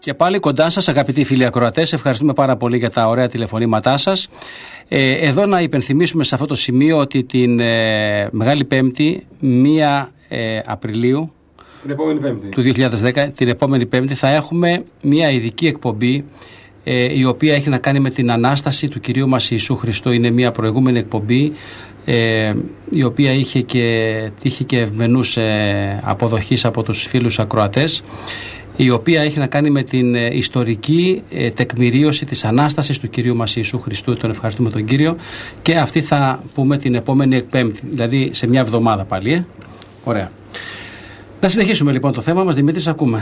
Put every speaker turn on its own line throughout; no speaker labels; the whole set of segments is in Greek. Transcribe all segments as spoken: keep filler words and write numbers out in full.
Και πάλι κοντά σας, αγαπητοί φίλοι ακροατές, ευχαριστούμε πάρα πολύ για τα ωραία τηλεφωνήματά σας. Ε, εδώ να υπενθυμίσουμε σε αυτό το σημείο ότι την ε, Μεγάλη Πέμπτη, μία ε, Απριλίου
την επόμενη Πέμπτη.
του δύο χιλιάδες δέκα, την επόμενη Πέμπτη, θα έχουμε μία ειδική εκπομπή ε, η οποία έχει να κάνει με την Ανάσταση του Κυρίου μας Ιησού Χριστού. Είναι μία προηγούμενη εκπομπή ε, η οποία είχε και, είχε και ευμενούς ε, αποδοχής από τους φίλους ακροατές, η οποία έχει να κάνει με την ε, ιστορική ε, τεκμηρίωση της Ανάστασης του Κυρίου μας Ιησού Χριστού. Τον ευχαριστούμε τον Κύριο, και αυτή θα πούμε την επόμενη εκπέμπτη, δηλαδή σε μια εβδομάδα πάλι. Ε. Ωραία. Να συνεχίσουμε λοιπόν το θέμα μας. Δημήτρη, ακούμε.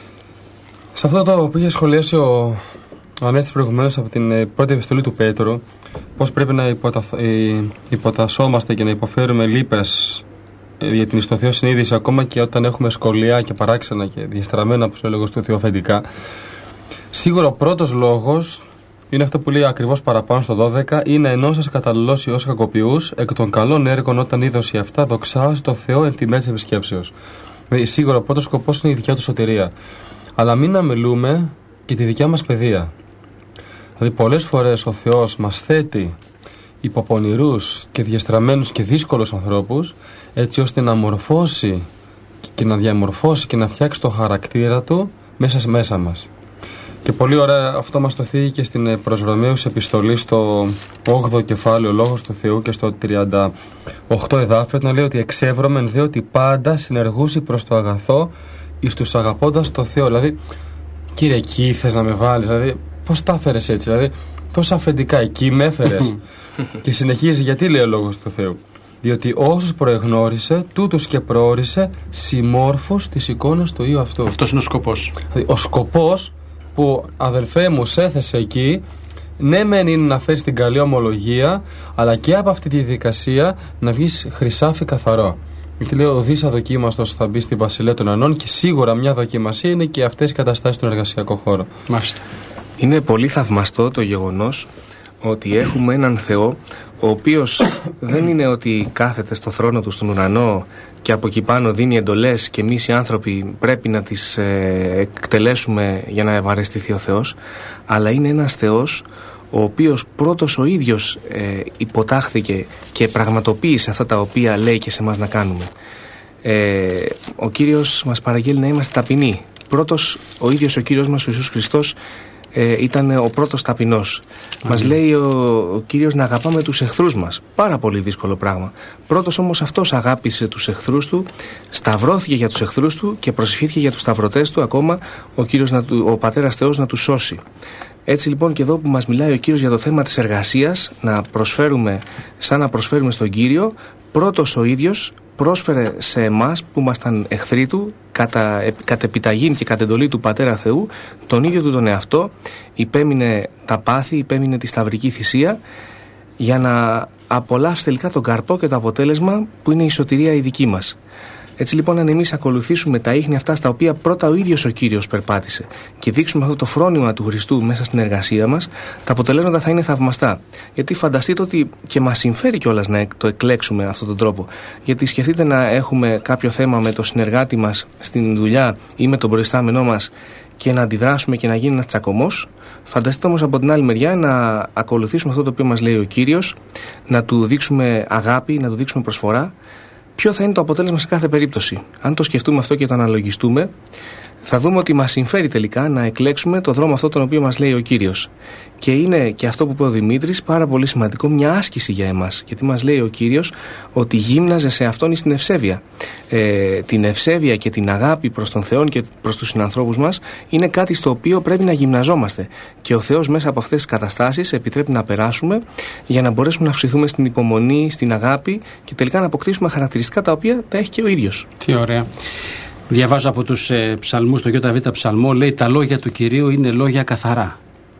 Σε αυτό το που είχε σχολιάσει ο, ο Ανέστης προηγουμένως από την ε, πρώτη επιστολή του Πέτρου, πώς πρέπει να υποτα, ε, υποτασσόμαστε και να υποφέρουμε λύπες για την εις το Θεό συνείδηση, ακόμα και όταν έχουμε σκολιά και παράξενα και διαστραμμένα, όπως έλεγε στο θεοφεντικά. Σίγουρα ο πρώτος λόγος είναι αυτό που λέει ακριβώς παραπάνω στο δώδεκα: είναι ενώ σας καταλληλώσει ως κακοποιούς εκ των καλών έργων, όταν είδωση αυτά δοξά στο Θεό εν τιμές επισκέψεως. Δηλαδή, σίγουρα ο πρώτος σκοπός είναι η δικιά του σωτηρία. Αλλά μην αμελούμε και τη δικιά μας παιδεία. Δηλαδή, πολλές φορές ο Θεός μας θέτει υποπονηρούς και διαστραμμένους και δύσκολους ανθρώπους, έτσι ώστε να μορφώσει και να διαμορφώσει και να φτιάξει το χαρακτήρα του μέσα μέσα μας. Και πολύ ωραία αυτό μας το θίγει και στην προς Ρωμαίους επιστολή στο όγδοο κεφάλαιο Λόγος του Θεού και στο τριάντα οκτώ εδάφιο, να λέει ότι εξεύρωμεν δε ότι πάντα συνεργούσι προς το αγαθό εις τους αγαπώντας το Θεό. Δηλαδή, Κύριε, εκεί θες να με βάλεις? Δηλαδή, πώς τα έφερες έτσι? Δηλαδή, τόσα αφεντικά εκεί με έφερες. Και συνεχίζει, γιατί λέει ο Λόγος του Θεού? Διότι όσους προεγνώρισε, τούτους και προόρισε συμμόρφους της εικόνας του Υιού αυτού.
Αυτός είναι ο σκοπός.
Δηλαδή, ο σκοπός που, αδελφέ μου, σε έθεσε εκεί, ναι μεν είναι να φέρεις την καλή ομολογία, αλλά και από αυτή τη διαδικασία να βγεις χρυσάφι καθαρό. Γιατί λέει, ο δις αδοκίμαστος θα μπει στη βασιλεία των ουρανών, και σίγουρα μια δοκιμασία είναι και αυτές οι καταστάσεις στον εργασιακό χώρο.
Μάλιστα.
Είναι πολύ θαυμαστό το γεγονός ότι έχουμε έναν Θεό ο οποίος δεν είναι ότι κάθεται στο θρόνο του στον ουρανό και από εκεί πάνω δίνει εντολές και εμείς οι άνθρωποι πρέπει να τις ε, εκτελέσουμε για να ευαρεστηθεί ο Θεός, αλλά είναι ένας Θεός ο οποίος πρώτος ο ίδιος ε, υποτάχθηκε και πραγματοποίησε αυτά τα οποία λέει και σε εμάς να κάνουμε. Ε, ο Κύριος μας παραγγέλει να είμαστε ταπεινοί. Πρώτος ο ίδιος ο Κύριος μας ο Ιησούς Χριστός Ε, ήταν ο πρώτος ταπεινός. Mm. Μας λέει ο, ο Κύριος να αγαπάμε τους εχθρούς μας. Πάρα πολύ δύσκολο πράγμα. Πρώτος όμως αυτός αγάπησε τους εχθρούς του, σταυρώθηκε για τους εχθρούς του και προσευχήθηκε για τους σταυρωτές του, ακόμα ο, Κύριος να του, ο Πατέρας Θεός να τους σώσει. Έτσι λοιπόν και εδώ που μας μιλάει ο Κύριος για το θέμα της εργασίας, να προσφέρουμε σαν να προσφέρουμε στον Κύριο, πρώτος ο ίδιος πρόσφερε σε εμάς που ήμασταν εχθροί του, κατά, κατ' επιταγήν και κατ' εντολή του Πατέρα Θεού, τον ίδιο του τον εαυτό, υπέμεινε τα πάθη, υπέμεινε τη σταυρική θυσία, για να απολαύσει τελικά τον καρπό και το αποτέλεσμα που είναι η σωτηρία η δική μας. Έτσι λοιπόν, αν εμείς ακολουθήσουμε τα ίχνη αυτά στα οποία πρώτα ο ίδιος ο Κύριος περπάτησε και δείξουμε αυτό το φρόνημα του Χριστού μέσα στην εργασία μας, τα αποτελέσματα θα είναι θαυμαστά. Γιατί φανταστείτε ότι και μας συμφέρει κιόλας να το εκλέξουμε αυτόν τον τρόπο. Γιατί σκεφτείτε να έχουμε κάποιο θέμα με το συνεργάτη μας στην δουλειά ή με τον προϊστάμενό μας και να αντιδράσουμε και να γίνει ένας τσακωμός. Φανταστείτε όμως από την άλλη μεριά να ακολουθήσουμε αυτό το οποίο μας λέει ο Κύριος, να του δείξουμε αγάπη, να του δείξουμε προσφορά. Ποιο θα είναι το αποτέλεσμα σε κάθε περίπτωση? Αν το σκεφτούμε αυτό και το αναλογιστούμε, θα δούμε ότι μας συμφέρει τελικά να εκλέξουμε το δρόμο αυτό τον οποίο μας λέει ο Κύριος. Και είναι και αυτό που είπε ο Δημήτρης πάρα πολύ σημαντικό, μια άσκηση για εμάς. Γιατί μας λέει ο Κύριος ότι γύμναζε σε αυτόν στην ευσέβεια. Ε, την ευσέβεια και την αγάπη προς τον Θεό και προς τους συνανθρώπους μας είναι κάτι στο οποίο πρέπει να γυμναζόμαστε. Και ο Θεός μέσα από αυτές τις καταστάσεις επιτρέπει να περάσουμε για να μπορέσουμε να αυξηθούμε στην υπομονή, στην αγάπη και τελικά να αποκτήσουμε χαρακτηριστικά τα οποία τα έχει και ο ίδιος.
Τι ωραία. Διαβάζω από τους ε, ψαλμούς, το ΙΒ ψαλμό λέει: τα λόγια του Κυρίου είναι λόγια καθαρά,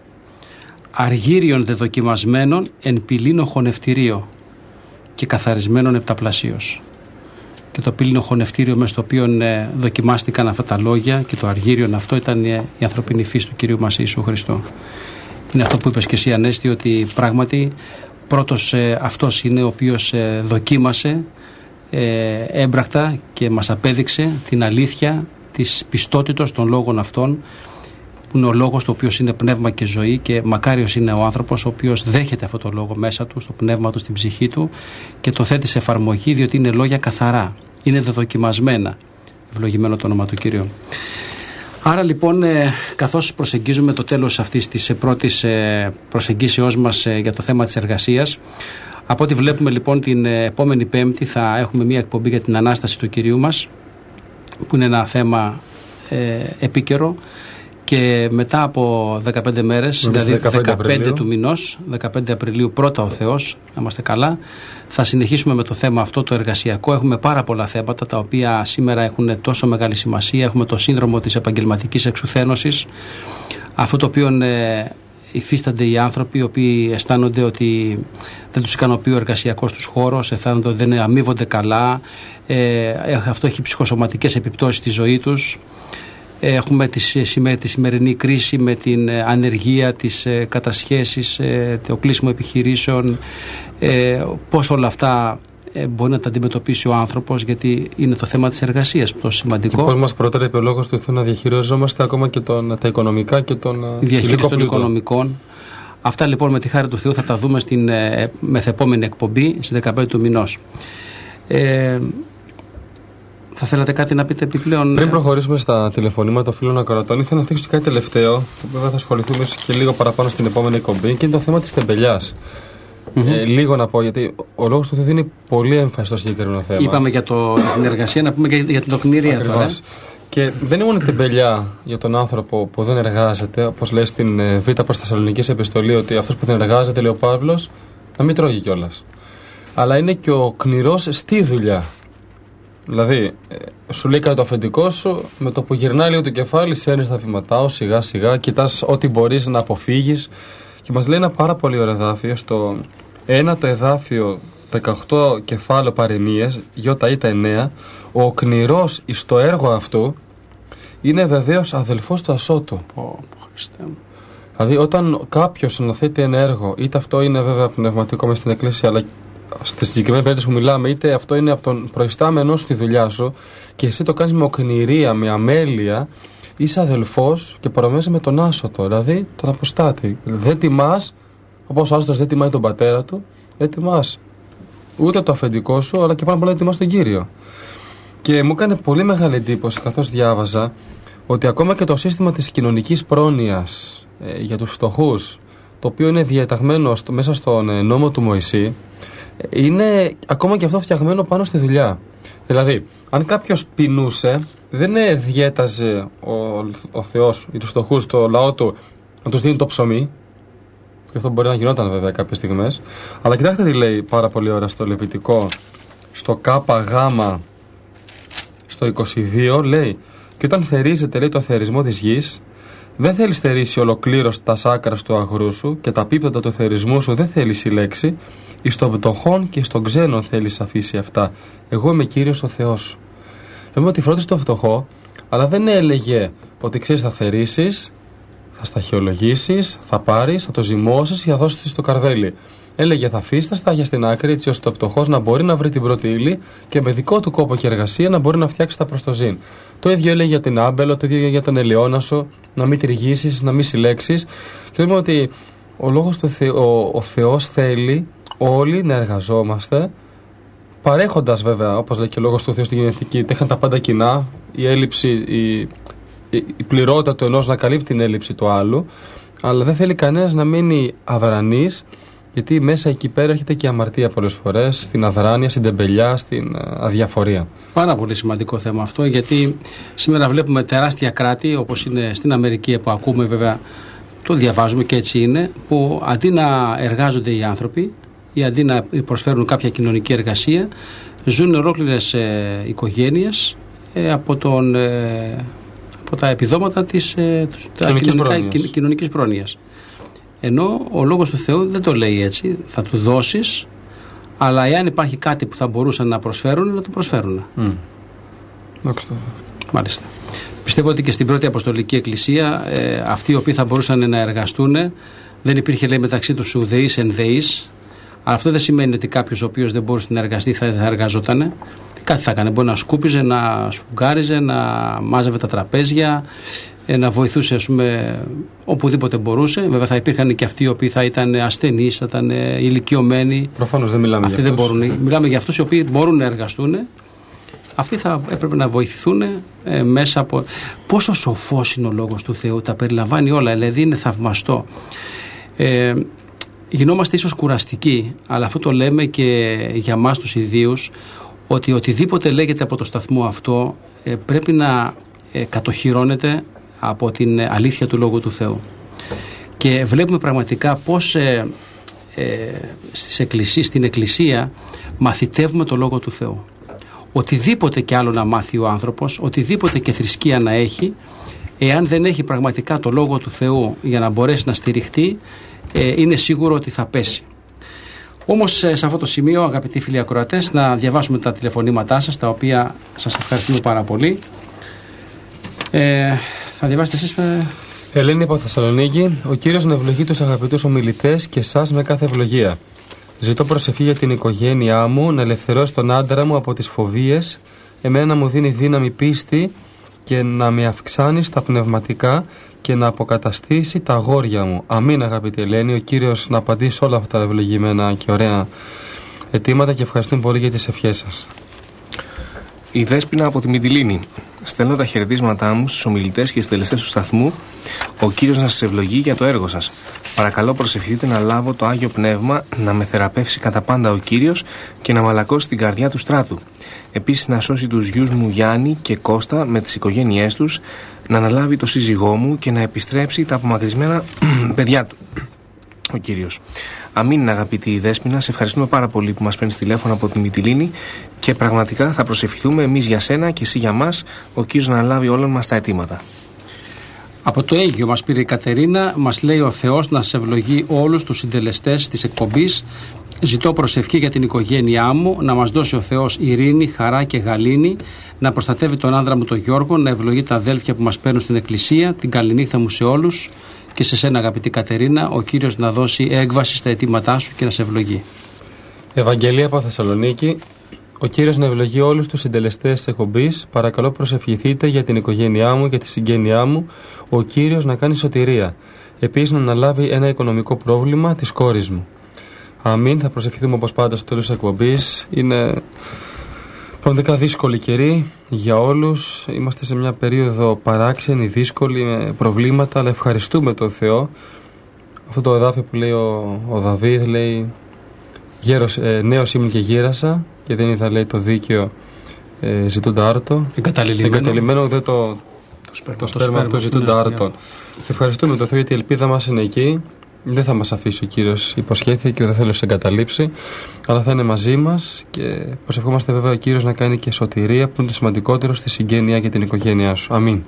αργύριον δεδοκιμασμένων εν πυλίνο χωνευτηρίο και καθαρισμένων επταπλασίως. Και το πύλινο χωνευτήριο μέσα στο οποίο ε, δοκιμάστηκαν αυτά τα λόγια και το αργύριον αυτό ήταν ε, η ανθρωπίνη φύση του Κυρίου μας Ιησού Χριστού. Είναι αυτό που είπες και εσύ, Ανέστη, ότι πράγματι πρώτος ε, αυτός είναι ο οποίος ε, δοκίμασε ε, έμπρακτα και μας απέδειξε την αλήθεια της πιστότητος των λόγων αυτών που είναι ο λόγος, το οποίος είναι πνεύμα και ζωή, και μακάριος είναι ο άνθρωπος ο οποίος δέχεται αυτό το λόγο μέσα του, στο πνεύμα του, στην ψυχή του, και το θέτει σε εφαρμογή, διότι είναι λόγια καθαρά, είναι δεδοκιμασμένα. Ευλογημένο το όνομα του Κυρίου. Άρα λοιπόν, ε, καθώς προσεγγίζουμε το τέλος αυτής της ε, πρώτης ε, προσεγγίσεώς μας ε, για το θέμα της εργασίας, από ό,τι βλέπουμε λοιπόν την ε, επόμενη Πέμπτη θα έχουμε μια εκπομπή για την Ανάσταση του Κυρίου μας, που είναι ένα θέμα ε, επίκαιρο, και μετά από δεκαπέντε μέρες, δηλαδή δεκαπέντε, δεκαπέντε του μηνός, δεκαπέντε Απριλίου, πρώτα ο Θεός, να είμαστε καλά, θα συνεχίσουμε με το θέμα αυτό το εργασιακό. Έχουμε πάρα πολλά θέματα τα οποία σήμερα έχουν τόσο μεγάλη σημασία. Έχουμε το σύνδρομο της επαγγελματικής εξουθένωσης, αυτό το οποίο ε, υφίστανται οι άνθρωποι οι οποίοι αισθάνονται ότι δεν τους ικανοποιεί ο εργασιακός τους χώρος, αισθάνονται ότι δεν αμείβονται καλά, ε, αυτό έχει ψυχοσωματικές επιπτώσεις στη ζωή τους. Έχουμε τη σημερινή κρίση με την ανεργία, τις κατασχέσεις, το κλείσιμο επιχειρήσεων, πώς όλα αυτά μπορεί να τα αντιμετωπίσει ο άνθρωπος, γιατί είναι το θέμα της εργασίας το σημαντικό.
Και πώς μας προτείνει ο λόγος του Θεού να διαχειριζόμαστε ακόμα και τον, τα οικονομικά και τον
η διαχείριση των οικονομικών. Αυτά λοιπόν με τη χάρη του Θεού θα τα δούμε στην μεθεπόμενη εκπομπή στις δεκαπέντε του μηνός. Ε, Θα θέλατε κάτι να πείτε επιπλέον?
Πριν προχωρήσουμε στα τηλεφωνήματα των φίλων ακροατών, ήθελα να θίξω και κάτι τελευταίο. Βέβαια θα ασχοληθούμε και λίγο παραπάνω στην επόμενη εκπομπή, και είναι το θέμα της τεμπελιάς. Mm-hmm. Ε, λίγο να πω, γιατί ο λόγος του Θεού δίνει πολύ έμφαση στο συγκεκριμένο θέμα.
Είπαμε για, το, για την εργασία, να πούμε και για την τοκνηρία τώρα.
Και δεν είναι μόνο η τεμπελιά για τον άνθρωπο που δεν εργάζεται, όπως λέει στην Β' προς Θεσσαλονικής επιστολή, ότι αυτός που δεν εργάζεται, λέει ο Παύλος, να μην τρώγει κιόλας. Αλλά είναι και ο κνηρός στη δουλειά. Δηλαδή, σου λέει κάτι το αφεντικό σου, με το που γυρνάει λίγο το κεφάλι, σέρνεις τα βήματά σου σιγά σιγά, κοιτάς ό,τι μπορείς να αποφύγεις. Και μας λέει ένα πάρα πολύ ωραίο εδάφιο, στο ένατο εδάφιο δεκαοκτώ κεφάλαιο παροιμίες, γιώτα ήτα εννέα, ο κνηρός εις το έργο αυτού είναι βεβαίως αδελφός του ασώτου.
Oh, Χριστέ.
Δηλαδή, όταν κάποιος αναθέτει ένα έργο, είτε αυτό είναι βέβαια πνευματικό μέσα στην εκκλησία, αλλά στη συγκεκριμένη περίπτωση που μιλάμε, είτε αυτό είναι από τον προϊστάμενό σου στη δουλειά σου, και εσύ το κάνεις με οκνηρία, με αμέλεια, είσαι αδελφός και παρομοίωσε με τον άσωτο, δηλαδή τον αποστάτη. Δεν τιμάς, όπως ο άσωτος δεν τιμάει τον πατέρα του, δεν τιμάς ούτε το αφεντικό σου, αλλά και πάνω απ' όλα δεν τιμάς τον Κύριο. Και μου έκανε πολύ μεγάλη εντύπωση καθώς διάβαζα ότι ακόμα και το σύστημα της κοινωνικής πρόνοιας ε, για τους φτωχούς, το οποίο είναι διαταγμένο στο, μέσα στον ε, νόμο του Μωυσή, είναι ακόμα και αυτό φτιαγμένο πάνω στη δουλειά. Δηλαδή, αν κάποιος πεινούσε, δεν διέταζε ο, ο Θεός ή τους φτωχούς, το λαό του, να τους δίνει το ψωμί, και αυτό μπορεί να γινόταν βέβαια κάποιες στιγμές, αλλά κοιτάξτε τι λέει πάρα πολύ ωραία στο Λεβιτικό, στο ΚΓ, στο είκοσι δύο, λέει: και όταν θερίζεται, λέει, το θερισμό της γης, δεν θέλεις θερίσει ολοκλήρως τα σάκρα του αγρού σου, και τα πίπεδα του θερισμού σου δεν θέλεις συλλέξει, εις των πτωχών και στον ξένο θέλεις αφήσει αυτά. Εγώ είμαι Κύριος ο Θεός σου. Λέμε ότι φρόντισε το φτωχό, αλλά δεν έλεγε ότι ξέρεις, θα θερίσεις, θα σταχυολογήσεις, θα πάρεις, θα το ζυμώσεις και θα δώσεις στο καρβέλι. Έλεγε θα αφήσει τα στάχια στην άκρη, έτσι ώστε ο φτωχός να μπορεί να βρει την πρώτη ύλη και με δικό του κόπο και εργασία να μπορεί να φτιάξει τα προστοζήν. Το ίδιο έλεγε για την άμπελο, το ίδιο για τον ελαιόνασο, να μην τριγύσεις, να μην συλλέξεις. Και λέμε ότι ο λόγος του Θε... ο... ο Θεός θέλει όλοι να εργαζόμαστε, παρέχοντας βέβαια, όπως λέει και ο λόγος του Θεού στην γενετική, τέχαν τα πάντα κοινά, η έλλειψη, η, η, η πληρότητα του ενός να καλύπτει την έλλειψη του άλλου, αλλά δεν θέλει κανένας να μείνει αδρανής, γιατί μέσα εκεί πέρα έρχεται και η αμαρτία πολλές φορές, στην αδράνεια, στην τεμπελιά, στην αδιαφορία.
Πάρα πολύ σημαντικό θέμα αυτό, γιατί σήμερα βλέπουμε τεράστια κράτη, όπως είναι στην Αμερική, που ακούμε βέβαια, το διαβάζουμε και έτσι είναι, που αντί να εργάζονται οι άνθρωποι ή αντί να προσφέρουν κάποια κοινωνική εργασία, ζουν ολόκληρες ε, οικογένειες ε, από, τον, ε, από τα επιδόματα της ε, κοινωνικής πρόνοιας. Ενώ ο λόγος του Θεού δεν το λέει έτσι, θα του δώσεις, αλλά εάν υπάρχει κάτι που θα μπορούσαν να προσφέρουν, να το προσφέρουν.
Mm.
Μάλιστα. Πιστεύω ότι και στην πρώτη Αποστολική Εκκλησία ε, αυτοί οι οποίοι θα μπορούσαν να εργαστούν, δεν υπήρχε, λέει, μεταξύ τους ουδεείς ενδεείς, αλλά αυτό δεν σημαίνει ότι κάποιος ο οποίος δεν μπορούσε να εργαστεί θα, θα εργαζόταν. Κάτι θα έκανε. Μπορεί να σκούπιζε, να σφουγγάριζε, να μάζευε τα τραπέζια, ε, να βοηθούσε, ας πούμε, οπουδήποτε μπορούσε. Βέβαια θα υπήρχαν και αυτοί οι οποίοι θα ήταν ασθενείς, θα ήταν ε, ηλικιωμένοι.
Προφανώς δεν μιλάμε
αυτοί
για
δεν
αυτούς.
Μπορούν, μιλάμε για αυτούς οι οποίοι μπορούν να εργαστούν. Αυτοί θα έπρεπε να βοηθηθούν ε, μέσα από... Πόσο σοφός είναι ο Λόγος του Θεού, τα περιλαμβάνει όλα, δηλαδή είναι θαυμαστό. Ε, γινόμαστε ίσως κουραστικοί, αλλά αυτό το λέμε και για μας τους ιδίους, ότι οτιδήποτε λέγεται από το σταθμό αυτό ε, πρέπει να ε, κατοχυρώνεται από την αλήθεια του Λόγου του Θεού. Και βλέπουμε πραγματικά πώς ε, ε, στις εκκλησίες, στην Εκκλησία μαθητεύουμε το Λόγο του Θεού. Οτιδήποτε και άλλο να μάθει ο άνθρωπος, οτιδήποτε και θρησκεία να έχει, εάν δεν έχει πραγματικά το Λόγο του Θεού για να μπορέσει να στηριχτεί, ε, είναι σίγουρο ότι θα πέσει. Όμως σε αυτό το σημείο, αγαπητοί φίλοι ακροατές, να διαβάσουμε τα τηλεφωνήματά σας, τα οποία σας ευχαριστούμε πάρα πολύ. Ε, θα διαβάσετε εσείς... Ε...
Ελένη από Θεσσαλονίκη, ο Κύριος να ευλογεί τους αγαπητούς ομιλητές και εσάς με κάθε ευλογία. Ζητώ προσευχή για την οικογένειά μου, να ελευθερώσει τον άντρα μου από τις φοβίες, εμένα μου δίνει δύναμη πίστη και να με αυξάνει στα πνευματικά και να αποκαταστήσει τα αγόρια μου. Αμήν, αγαπητή Ελένη. Ο Κύριος να απαντήσει όλα αυτά τα ευλογημένα και ωραία αιτήματα και ευχαριστούμε πολύ για τις ευχές σας.
Η Δέσποινα από τη Μυτιλήνη. Στέλνω τα χαιρετίσματά μου στους ομιλητές και στις τελεστές του σταθμού. Ο Κύριος να σας ευλογεί για το έργο σας. Παρακαλώ προσευχηθείτε να λάβω το Άγιο Πνεύμα να με θεραπεύσει κατά πάντα ο Κύριος και να μαλακώσει την καρδιά του στράτου. Επίσης να σώσει τους γιους μου Γιάννη και Κώστα με τις οικογένειές τους, να αναλάβει το σύζυγό μου και να επιστρέψει τα απομακρυσμένα παιδιά του. Ο Κύριος. Αμήν, αγαπητή Δέσποινα, σε ευχαριστούμε πάρα πολύ που μας παίρνεις τηλέφωνο από τη Μυτιλήνη και πραγματικά θα προσευχηθούμε εμείς για σένα και εσύ για μας, ο Κύριος να αναλάβει όλων μας τα αιτήματα.
Από το Αίγυο μας πήρε η Κατερίνα, μας λέει ο Θεός να σε ευλογεί όλους τους συντελεστές της εκπομπής. Ζητώ προσευχή για την οικογένειά μου, να μας δώσει ο Θεός ειρήνη, χαρά και γαλήνη, να προστατεύει τον άνδρα μου τον Γιώργο, να ευλογεί τα αδέλφια που μας παίρνουν στην εκκλησία, την καληνύχτα μου σε όλους και σε σένα, αγαπητή Κατερίνα, ο Κύριος να δώσει έκβαση στα αιτήματά σου και να σε ευλογεί.
Ευαγγελία από Θεσσαλονίκη. Ο Κύριος να ευλογεί όλους τους συντελεστές της εκπομπής. Παρακαλώ προσευχηθείτε για την οικογένειά μου και τη συγγένειά μου. Ο Κύριος να κάνει σωτηρία. Επίσης να αναλάβει ένα οικονομικό πρόβλημα της κόρης μου. Αμήν. Θα προσευχηθούμε όπως πάντα στο τέλος της εκπομπής. Είναι πραγματικά δύσκολη καιρή για όλους. Είμαστε σε μια περίοδο παράξενη, δύσκολη, με προβλήματα, αλλά ευχαριστούμε τον Θεό. Αυτό το εδάφιο που λέει ο, ο Δαβίδ, λέει γέρος, ε, νέος ήμουν και γύρασα και δεν είδα, λέει, το δίκαιο ε, ζητούντα άρτο.
Εγκαταλειμμένο.
Εγκαταλειμμένο δεν το, το σπέρμα, το σπέρμα αυτό ζητούντα άρτο. Και ευχαριστούμε τον Θεό γιατί η ελπίδα μας είναι εκεί. Δεν θα μας αφήσει ο Κύριος, υποσχέθηκε και δεν θέλω να σε εγκαταλείψει, αλλά θα είναι μαζί μας και προσευχόμαστε βέβαια ο Κύριος να κάνει και σωτηρία που είναι το σημαντικότερο στη συγγένεια και την οικογένειά σου. Αμήν.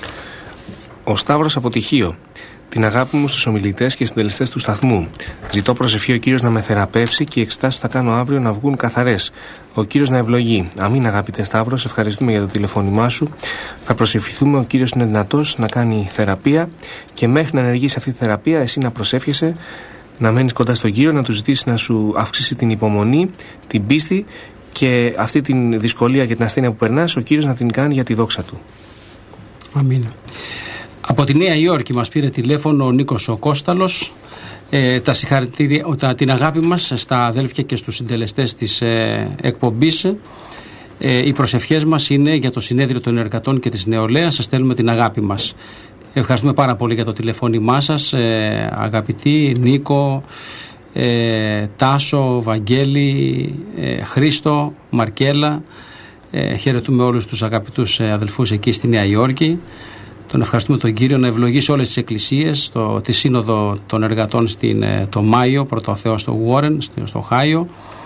Ο Σταύρος από Τυχείο. Την αγάπη μου στους ομιλητές και συντελεστές του σταθμού. Ζητώ προσευχή ο Κύριος να με θεραπεύσει και οι εξετάσεις που θα κάνω αύριο να βγουν καθαρές. Ο Κύριος να ευλογεί. Αμήν, αγαπητέ Σταύρο, σε ευχαριστούμε για το τηλεφώνημά σου. Θα προσευχηθούμε, ο Κύριος είναι δυνατός να κάνει θεραπεία και μέχρι να ενεργήσει αυτή τη θεραπεία, εσύ να προσεύχεσαι, να μένεις κοντά στον Κύριο, να του ζητήσει να σου αυξήσει την υπομονή, την πίστη και αυτή την δυσκολία και την ασθένεια που περνάς, ο Κύριος να την κάνει για τη δόξα του.
Αμήν. Από τη Νέα Υόρκη μας πήρε τηλέφωνο ο Νίκος ο Κώσταλος. Ε, τα συγχαρητήρια, τα, την αγάπη μας στα αδέλφια και στους συντελεστές της ε, εκπομπής. Ε, οι προσευχές μας είναι για το Συνέδριο των Εργατών και της Νεολαίας. Σας στέλνουμε την αγάπη μας. Ευχαριστούμε πάρα πολύ για το τηλεφώνημά σας, ε, αγαπητοί Νίκο, ε, Τάσο, Βαγγέλη, ε, Χρήστο, Μαρκέλα. Ε, χαιρετούμε όλους τους αγαπητούς αδελφούς εκεί στη Νέα Υόρκη. Τον ευχαριστούμε τον Κύριο να ευλογήσει όλες τις εκκλησίες, το, τη Σύνοδο των Εργατών στην, το Μάιο, πρώτο Θεό στο Warren, στο, στο Ohio,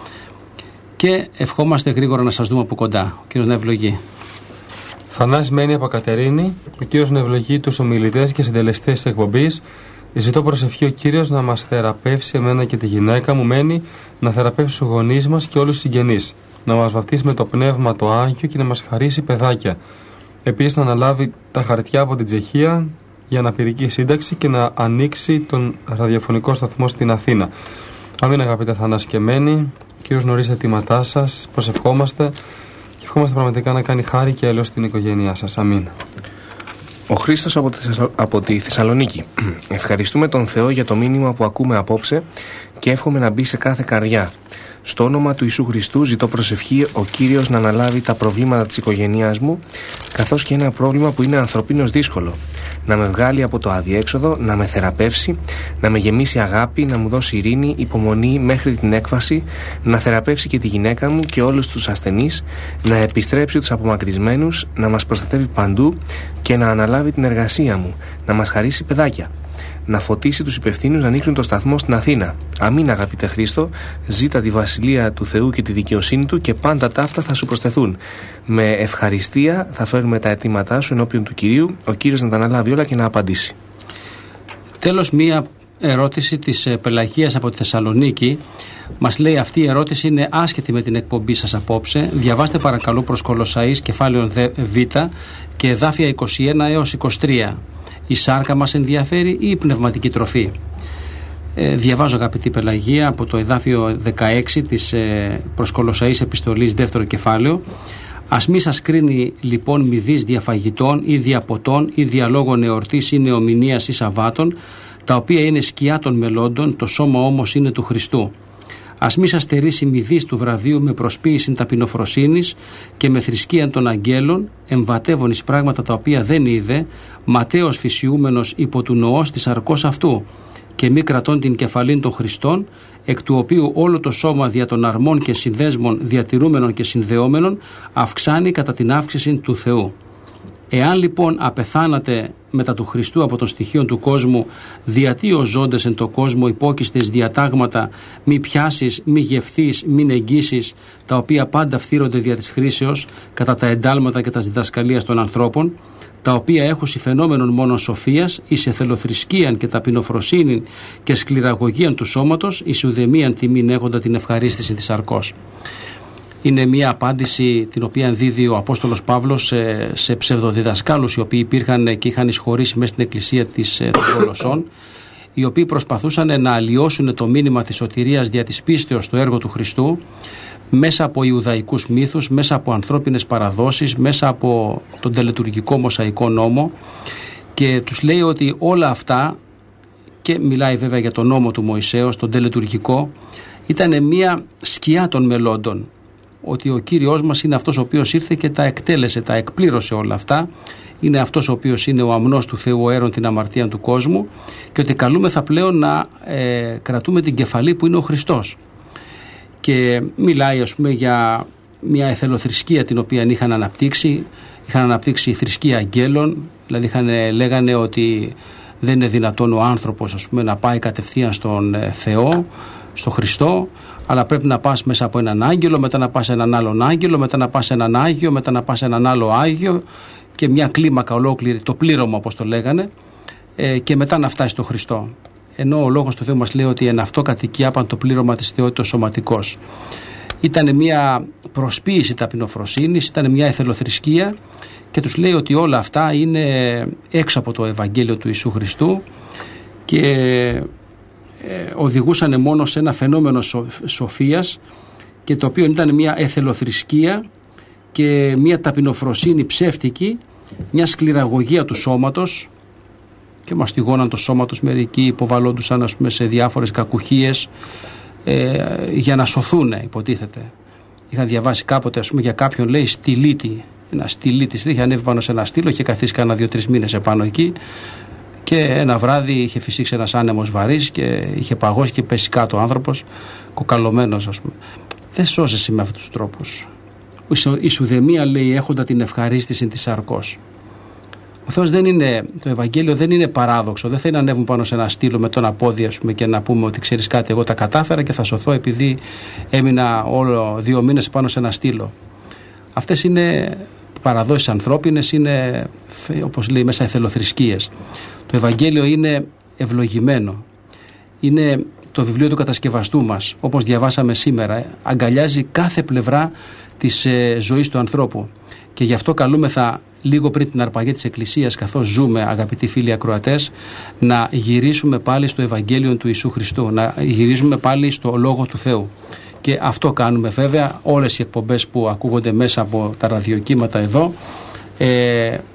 και ευχόμαστε γρήγορα να σας δούμε από κοντά. Ο Κύριος να ευλογεί.
Θανάσης Μένη από Κατερίνη. Ο Κύριος να ευλογεί τους ομιλητές και συντελεστές της εκπομπής. Ζητώ προσευχή ο Κύριος να μας θεραπεύσει εμένα και τη γυναίκα μου Μένη, να θεραπεύσει τους γονείς μας και όλους τους συγγενείς, να μας βαφτίσει με το Πνεύμα το Άγιο και να μας χαρίσει παιδάκια. Επίσης να αναλάβει τα χαρτιά από την Τσεχία για αναπηρική σύνταξη και να ανοίξει τον ραδιοφωνικό σταθμό στην Αθήνα. Αμήν, αγαπητέ Θανάση και Μένη. Ο Κύριος γνωρίζει τα αιτήματά σας. Προσευχόμαστε και ευχόμαστε πραγματικά να κάνει χάρη και έλεος στην οικογένειά σας. Αμήν.
Ο Χρήστος από τη, από τη Θεσσαλονίκη. Ευχαριστούμε τον Θεό για το μήνυμα που ακούμε απόψε και εύχομαι να μπει σε κάθε καρδιά. Στο όνομα του Ιησού Χριστού ζητώ προσευχή ο Κύριος να αναλάβει τα προβλήματα της οικογένειάς μου, καθώς και ένα πρόβλημα που είναι ανθρωπίνως δύσκολο. Να με βγάλει από το αδιέξοδο, να με θεραπεύσει, να με γεμίσει αγάπη, να μου δώσει ειρήνη, υπομονή μέχρι την έκφαση, να θεραπεύσει και τη γυναίκα μου και όλους τους ασθενείς, να επιστρέψει τους απομακρυσμένους, να μας προστατεύει παντού και να αναλάβει την εργασία μου, να μας χαρίσει παιδάκια. Να φωτίσει τους υπευθύνους να ανοίξουν το σταθμό στην Αθήνα. Αμήν, αγαπητέ Χρήστο, ζήτα τη βασιλεία του Θεού και τη δικαιοσύνη του και πάντα ταύτα θα σου προσθεθούν. Με ευχαριστία θα φέρουμε τα αιτήματά σου ενώπιον του Κυρίου, ο Κύριος να τα αναλάβει όλα και να απαντήσει.
Τέλος, μία ερώτηση της Πελαγίας από τη Θεσσαλονίκη. Μας λέει αυτή η ερώτηση είναι άσχετη με την εκπομπή σας απόψε. Διαβάστε παρακαλώ προς Κολοσσαείς κεφάλαιο Β και εδάφια είκοσι ένα έως είκοσι τρία. Η σάρκα μας ενδιαφέρει ή η πνευματική τροφή? Ε, διαβάζω, αγαπητή Πελαγία, από το εδάφιο δεκαέξι της ε, προς Κολοσσαείς επιστολής δεύτερο κεφάλαιο. Ας μη σας κρίνει λοιπόν μηδής διαφαγητών ή διαποτών ή διαλόγων εορτής ή νεομηνίας ή σαββάτων, τα οποία είναι σκιά των μελώντων, το σώμα όμως είναι του Χριστού. Ας μη σας στερήσει μηδής του βραβείου με προσποίηση ταπεινοφροσύνης και με θρησκείαν των αγγέλων, εμβατεύων εις πράγματα τα οποία δεν είδε, ματέος φυσιούμενος υπό του νοός της αρκός αυτού, και μη κρατών την κεφαλήν των Χριστών, εκ του οποίου όλο το σώμα δια των αρμών και συνδέσμων διατηρούμενων και συνδεόμενων αυξάνει κατά την αύξηση του Θεού. Εάν λοιπόν απεθάνατε μετά του Χριστού από των στοιχείων του κόσμου, διατί ως ζώντες εν το κόσμο υπόκειστες διατάγματα, μη πιάσεις, μη γευθείς, μη εγγύσεις, τα οποία πάντα φθείρονται δια της χρήσεως κατά τα εντάλματα και τα διδασκαλίας των ανθρώπων, τα οποία έχουν φαινόμενον μόνον σοφίας, εις εθελοθρησκείαν και ταπεινοφροσύνην και σκληραγωγίαν του σώματος, εις ουδεμίαν τιμήν έχοντα την ευχαρίστηση της αρκός. Είναι μια απάντηση την οποία δίδει ο Απόστολος Παύλος σε, σε ψευδοδιδασκάλους οι οποίοι υπήρχαν και είχαν εισχωρήσει μέσα στην εκκλησία της, των Κολοσσών, οι οποίοι προσπαθούσαν να αλλοιώσουν το μήνυμα της σωτηρίας δια της πίστεως στο έργο του Χριστού μέσα από Ιουδαϊκούς μύθους, μέσα από ανθρώπινες παραδόσεις, μέσα από τον τελετουργικό μοσαϊκό νόμο, και τους λέει ότι όλα αυτά, και μιλάει βέβαια για τον νόμο του Μωυσέως, τον τελετουργικό, ήταν μια σκιά των μελώντων, ότι ο Κύριος μας είναι αυτός ο οποίος ήρθε και τα εκτέλεσε, τα εκπλήρωσε όλα αυτά, είναι αυτός ο οποίος είναι ο αμνός του Θεού, ο αίρον την αμαρτία του κόσμου, και ότι καλούμεθα πλέον να ε, κρατούμε την κεφαλή που είναι ο Χριστός. Και μιλάει, ας πούμε, για μια εθελοθρησκεία την οποία είχαν αναπτύξει, είχαν αναπτύξει θρησκεία αγγέλων, δηλαδή είχαν, λέγανε ότι δεν είναι δυνατόν ο άνθρωπος, ας πούμε, να πάει κατευθείαν στον Θεό, στον Χριστό, αλλά πρέπει να πας μέσα από έναν άγγελο, μετά να πας σε έναν άλλον άγγελο, μετά να πας σε έναν Άγιο, μετά να πας σε έναν άλλο Άγιο, και μια κλίμακα ολόκληρη, το πλήρωμα όπως το λέγανε, ε, και μετά να φτάσει στον Χριστό. Ενώ ο λόγος του Θεού μας λέει ότι εν αυτό κατοικεί άπαν το πλήρωμα της θεότητας σωματικός. Ήταν μια προσποίηση ταπεινοφροσύνης, ήταν μια εθελοθρησκεία, και τους λέει ότι όλα αυτά είναι έξω από το Ευαγγέλιο του Ιησού Χριστού και ε, οδηγούσαν μόνο σε ένα φαινόμενο σο, σοφίας, και το οποίο ήταν μια εθελοθρησκεία και μια ταπεινοφροσύνη ψεύτικη, μια σκληραγωγία του σώματος, και μαστιγώναν το σώμα τους, μερικοί υποβαλλόντουσαν, ας πούμε, σε διάφορες κακουχίες ε, για να σωθούν, υποτίθεται. Είχα διαβάσει κάποτε, ας πούμε, για κάποιον, λέει, στυλίτη, ένα στυλίτης, είχε ανέβει πάνω σε ένα στήλο, είχε καθίσει κάνα δύο-τρεις μήνες επάνω εκεί, και ένα βράδυ είχε φυσήξει ένας άνεμος βαρύς και είχε παγώσει και πέσει κάτω ο άνθρωπος, κοκαλωμένος, ας πούμε. Δεν σώζεσαι με αυτούς τους τρόπους. Η σουδεμία, λέει, έχοντα την ευχαρίστηση της αρκός. Ο Θεός δεν είναι, το Ευαγγέλιο δεν είναι παράδοξο. Δεν θέλει να ανέβουν πάνω σε ένα στήλο με τον απόδι, ας πούμε, και να πούμε ότι ξέρεις κάτι, εγώ τα κατάφερα και θα σωθώ επειδή έμεινα όλο δύο μήνες πάνω σε ένα στήλο. Αυτές είναι παραδόσεις ανθρώπινες, είναι, όπως λέει μέσα, εθελοθρησκείες. Το Ευαγγέλιο είναι ευλογημένο. Είναι το βιβλίο του κατασκευαστού μας, όπως διαβάσαμε σήμερα, αγκαλιάζει κάθε πλευρά της ε, ζωής του ανθρώπου. Και γι' αυτό καλούμεθα λίγο πριν την αρπαγή της Εκκλησίας, καθώς ζούμε, αγαπητοί φίλοι ακροατές, να γυρίσουμε πάλι στο Ευαγγέλιο του Ιησού Χριστού, να γυρίζουμε πάλι στο Λόγο του Θεού. Και αυτό κάνουμε βέβαια. Όλες οι εκπομπές που ακούγονται μέσα από τα ραδιοκύματα εδώ ε,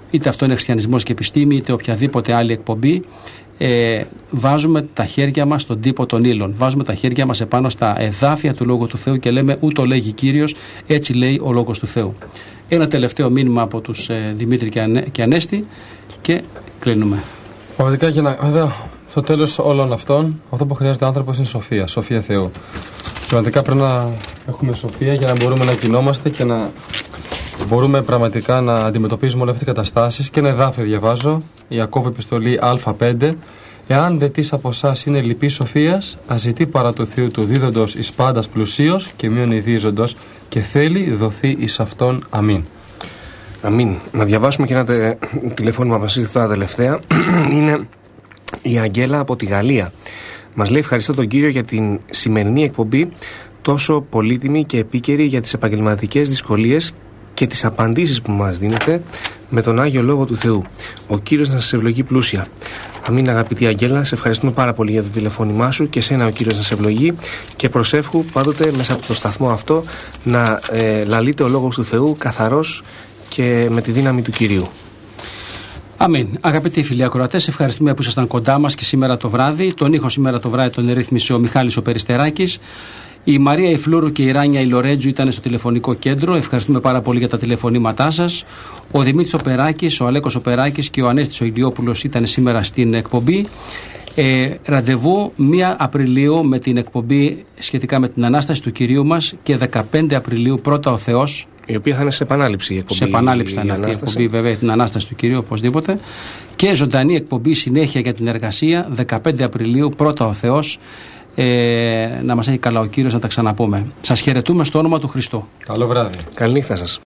είτε αυτό είναι Χριστιανισμός και Επιστήμη, είτε οποιαδήποτε άλλη εκπομπή, ε, βάζουμε τα χέρια μας στον τύπο των ύλων. Βάζουμε τα χέρια μας επάνω στα εδάφια του Λόγου του Θεού και λέμε ούτω λέγει Κύριος, έτσι λέει ο Λόγος του Θεού. Ένα τελευταίο μήνυμα από τους ε, Δημήτρη και, Ανέ, και Ανέστη και κλείνουμε.
Πραγματικά, για να, βέβαια, στο τέλος όλων αυτών, αυτό που χρειάζεται ο άνθρωπος είναι σοφία, σοφία Θεού. Πραγματικά πρέπει να έχουμε σοφία για να μπορούμε να κινόμαστε και να μπορούμε πραγματικά να αντιμετωπίζουμε όλες αυτές τις καταστάσεις. Και ένα εδάφιο διαβάζω, Ιακώβ επιστολή Α πέντε. Εάν δε τις από εσάς είναι λυπής σοφίας, αζητεί παρά του Θεού του δίδοντος εις πάντας πλουσίως και μείον ιδίζοντος και θέλει δοθεί εις αυτόν. Αμήν.
Αμήν. Να διαβάσουμε και ένα τε, τηλεφώνημα που μας ήρθε τώρα τελευταία. Είναι η Αγγέλα από τη Γαλλία. Μας λέει: ευχαριστώ τον Κύριο για την σημερινή εκπομπή, τόσο πολύτιμη και επίκαιρη για τις επαγγελματικές δυσκολίες και τις απαντήσεις που μας δίνετε με τον Άγιο Λόγο του Θεού. Ο Κύριος να σας ευλογεί πλούσια. Αμήν, αγαπητή Αγγέλα, σε ευχαριστούμε πάρα πολύ για το τηλεφώνημά σου και σένα ο Κύριος να σε ευλογεί και προσεύχου πάντοτε μέσα από το σταθμό αυτό να ε, λαλείται ο Λόγος του Θεού καθαρός και με τη δύναμη του Κυρίου.
Αμήν. Αγαπητοί φίλοι ακροατές, ευχαριστούμε που ήσασταν κοντά μας και σήμερα το βράδυ. Τον ήχο σήμερα το βράδυ τον ρύθμισε ο Μιχάλης ο Περιστεράκης. Η Μαρία η Φλούρου και η Ράνια η Λορέτζου ήταν στο τηλεφωνικό κέντρο. Ευχαριστούμε πάρα πολύ για τα τηλεφωνήματά σας. Ο Δημήτρης Οπεράκης, ο Αλέκος Οπεράκης και ο Ανέστης ο Ηλιόπουλος ήταν σήμερα στην εκπομπή. Ε, ραντεβού πρώτη Απριλίου με την εκπομπή σχετικά με την Ανάσταση του Κυρίου μας και δεκαπέντε Απριλίου πρώτα ο Θεός.
Η οποία θα είναι σε επανάληψη η εκπομπή.
Σε επανάληψη θα είναι αυτή η εκπομπή, βέβαια, την Ανάσταση του Κυρίου, οπωσδήποτε. Και ζωντανή εκπομπή συνέχεια για την εργασία, δεκαπέντε Απριλίου, πρώτα ο Θεός. Ε, να μας έχει καλά ο Κύριος, να τα ξαναπούμε. Σας χαιρετούμε στο όνομα του Χριστού.
Καλό βράδυ.
Καλή νύχτα σας.